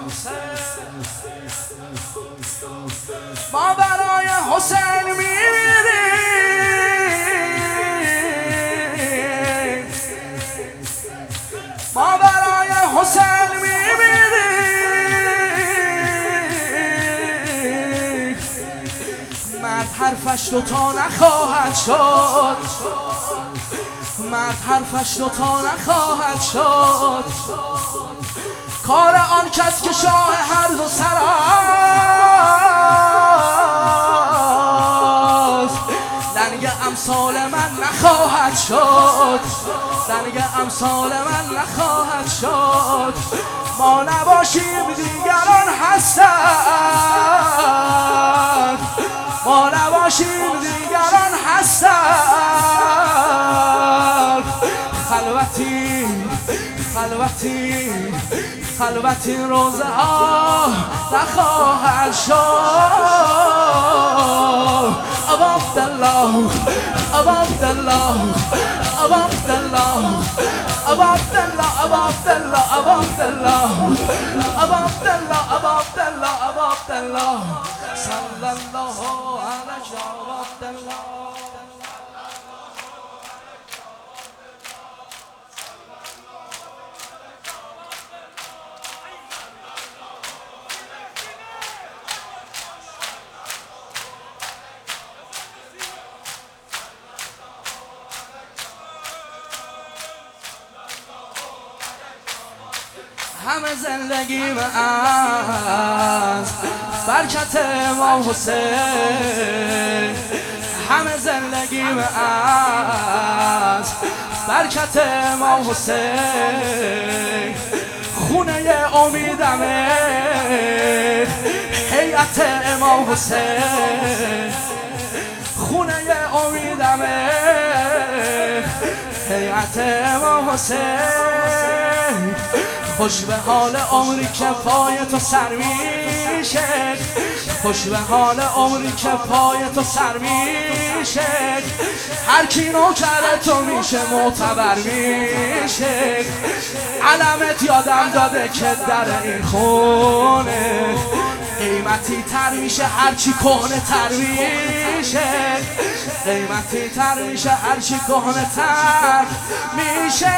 ما برای حسین میمیریم، ما برای حسین میمیریم. مرد حرفش دوتا نخواهد شد، مرد حرفش دوتا نخواهد شد. کار آن کس که شاه هر دو سراست، لنگ امثال من نخواهد شد، لنگ امثال من نخواهد شد. ما نباشیم دیگران هستند، ما نباشیم دیگران هستند. خلوتی خلوتی خلوتی روزه ها نخواهد شد. ابا عبدالله ابا عبدالله ابا عبدالله ابا عبدالله ابا عبدالله ابا عبدالله ابا عبدالله ابا عبدالله ابا عبدالله صلی الله علیه ابا عبدالله. همه زندگیم از برکت امام حسین، همه زندگیم از برکت امام حسین. خونه امیدمه هیئت امام حسین، خونه امیدمه هیئت امام حسین. خوش به حال عمری که پای تو سر میشه، خوش به حال عمری که پای تو سر میشه. هر کی نوکر تو میشه معتبر میشه. علمت یادم داده که در این خونه قیمتی تر میشه هرچی کهنه تر میشه، قیمتی تر میشه هرچی کهنه تر میشه.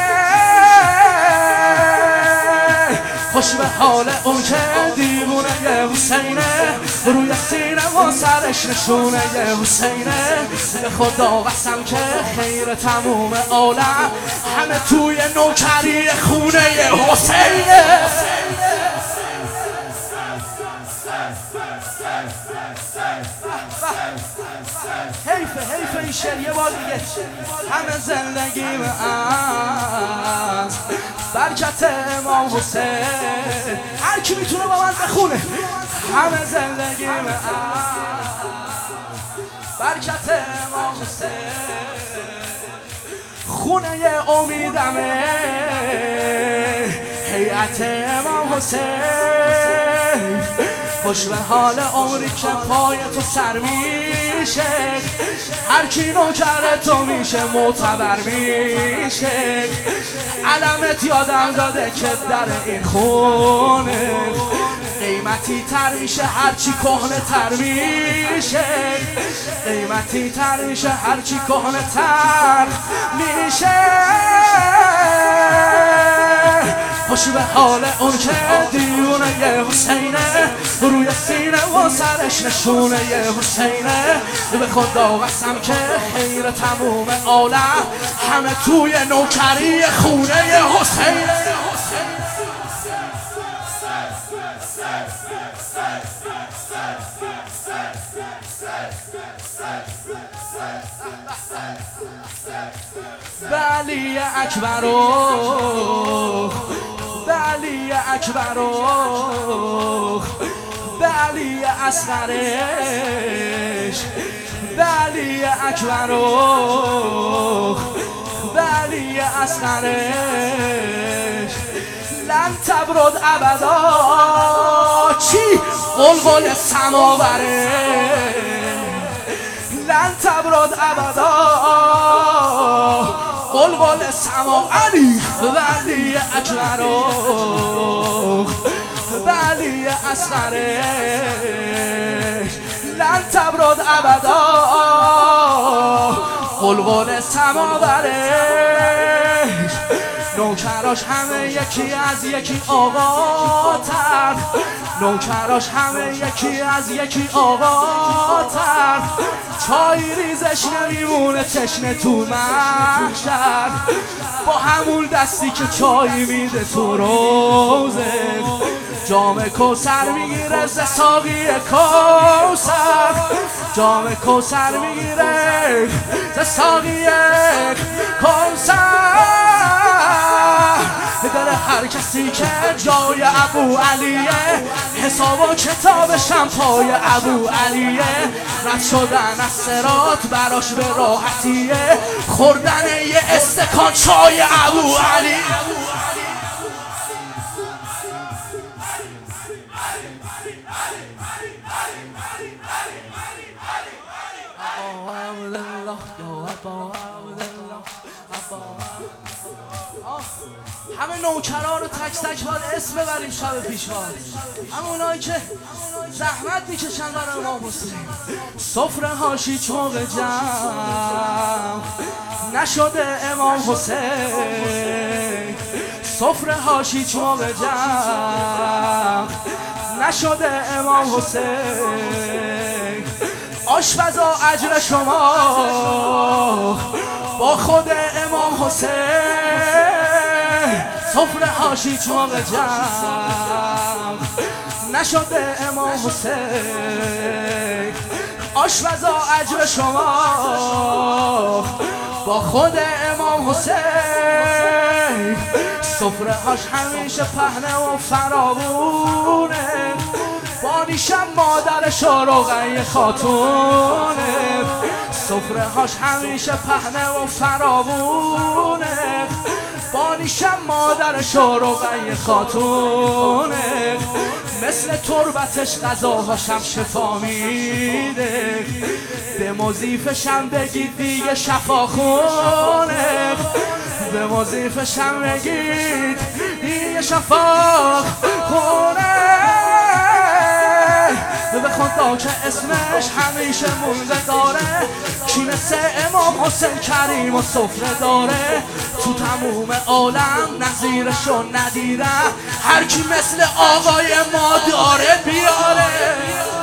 خوش به حال اون که دیوونه حسینه، روی سینه و سرش نشونه حسینه. به خدا قسم که خیر تموم عالم همه توی نوکری خونه حسینه. حیفه این شعر یه بار دیگه. همه زندگیم از برکت امام حسین، هر کی میتونه با من بخونه. همه زندگیم از برکت امام حسین، خونه امیدمه هیئت امام حسین. خوش به حال عمری که پای تو سر میشه، هر کی نوکر تو میشه معتبر میشه. علمت یادم داده که در این خونه قیمتی تر میشه هرچی کهنه تر میشه، قیمتی تر میشه هرچی کهنه تر میشه. خوش به حال اون که دیونه حسینه، روی سینه و سرش نشونه حسینه. به خدا قسم که خیر تموم عالم همه توی نوکری خونه حسینه. به علی اکبرو، به علی اکبرو، به علی اصغرش، به علی اکبرو، به علی اصغرش. لن تبرد ابدا چی قلقل سماوره، لن تبرد ابدا قلقل سما. علی و علی اکبرو، و علی علی اصغرش لن تبرد ابدا قلقل سماورش نوکراش همه یکی از یکی آقاتر نوکراش همه یکی از یکی آقاتر چای ریزش نمیمونه تشنه تو محشر با همون دستی که چای میده تو روزه جام کوثر میگیره ز ساقی کوثر جام کوثر میگیره ز ساقی کوثر دل هر کسی که جای ابو علیه حساب و کتابشم پای ابو علیه رد شدن از صراط براش به راحتیه خوردن یه استکان چای ابو علی همه نوکرها رو تک تک باید اسم ببریم شب پیشواز همونایی که زحمت میکشن برای امام حسین سفره هاش هیچ موقع جمع نشده امام حسین سفره هاش هیچ موقع جمع نشده امام حسین آشپزا اجر شما با خود امام حسین سفره هاش هیچ موقع جمع نشده امام حسین آشپزا اجر شما با خود امام حسین سفره هاش همیشه پهنه و فراوونه بانیشم مادرش و رقیه خاتونه سفره هاش همیشه پهنه و فراوونه بانیشم مادرش و رقیه خاتونه مثل تربتش غذاهاشم شفا میده به مضیفشم بگید دیگه شفاخونه به مضیفشم بگید دیگه شفاخونه به خدا که اسمش همیشه مونده داره کی مثل امام حسین کریم و سفره داره تو تموم عالم نظیرشو ندیدم هر کی مثل آقای ما داره بیاره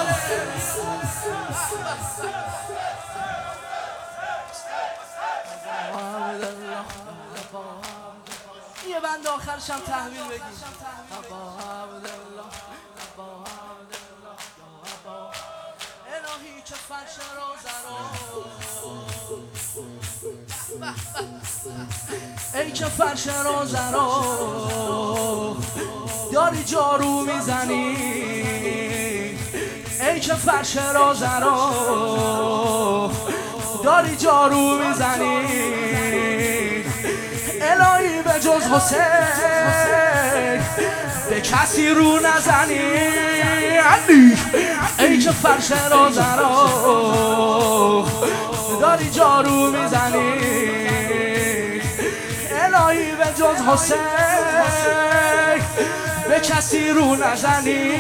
یه بند آخرشم تحویل بگیم الهی که فرش روزه ای که فرش روزه رو داری جارو میزنی ای که فرش روزه رو داری جارو میزنی الهی به جز حسین به کسی رو نزنی علی ای که فرش روزه رو داری جارو میزنی الهی به جز حسین به کسی رو نزنی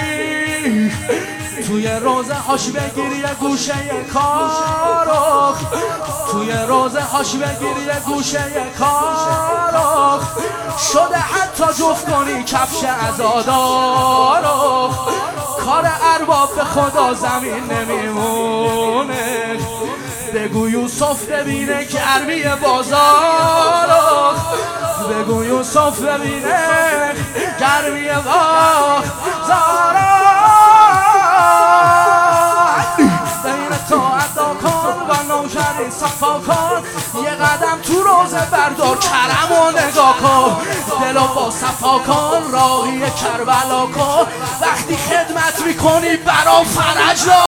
توی روزه هاش بگیر یه گوشه کارو توی روزه هاش بگیر یه گوشه کارو شده حتی جفت کنی کفش عزادارو کار ارباب به خدا زمین نمیمونه بگو یوسف ببینه گرمی بازارو بگو یوسف ببینه گرمی بازارو دین تو ادا کن و نوشری صفا کن یه قدم تو روزه بردار کرم و نگاه کن دلو با صفا کن راهی کربلا کن وقتی خدمت میکنی برا فرج